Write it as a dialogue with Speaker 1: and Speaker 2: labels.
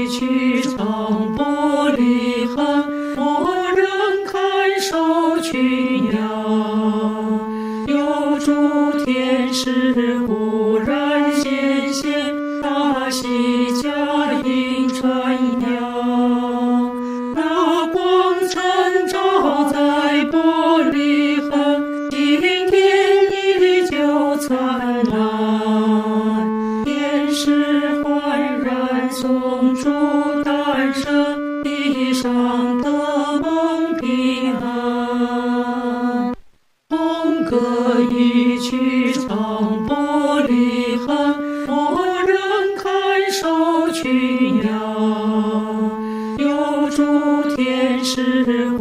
Speaker 1: 一曲唱伯利恒，牧人看守群羊。有诸天使忽然显现，大喜佳音传扬。那光曾照在伯利恒，今天依旧灿烂。天使焕然送主诞生，地上的蒙平安。同歌一曲唱伯利恒，牧人看守群羊。有诸天使